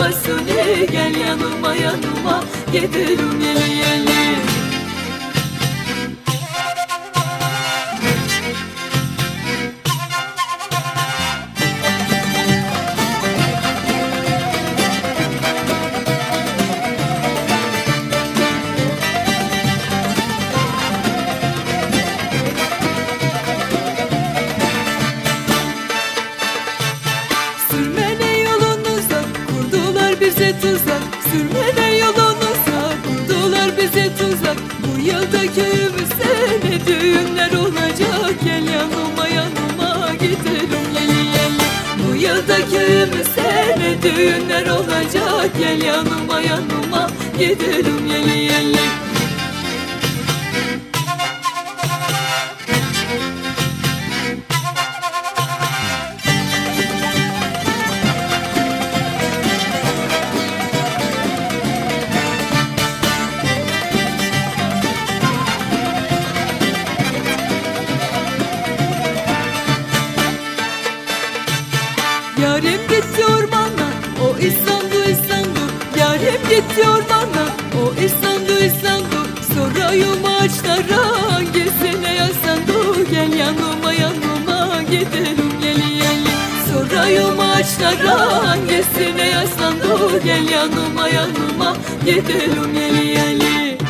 Suni, gel yanıma yanıma gidelim yeli yeli. Sürmene yolunuza kurdular bize tuzak, sürmene yolunuza kurdular bize tuzak. Bu yılda köyümüzde ne düğünler olacak, gel yanıma yanıma gidelim yeli yeli. Bu yılda köyümüzde ne düğünler olacak, gel yanıma yanıma gidelim yeli yeli. Yarim gitti ormana, o İstanbul İstanbul. Yarim gitti ormana, o İstanbul İstanbul. Sorayım ağaçlara hangisine yaslandı, gel yanıma yanıma gidelim yeli yeli. Sorayım ağaçlara hangisine yaslandı, gel yanıma yanıma gidelim yeli yeli.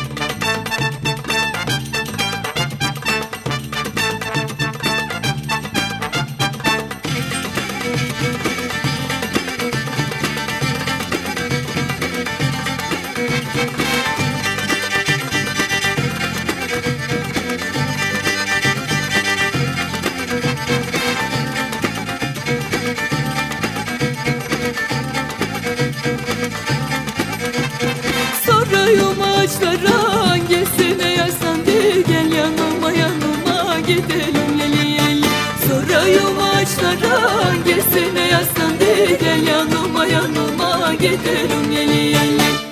Sorayım ağaçlara hangisine yaslandı, gel yanıma yanıma gidelim yeli yeli. Sorayım ağaçlara hangisine yaslandı, gel yanıma yanıma gidelim yeli yeli.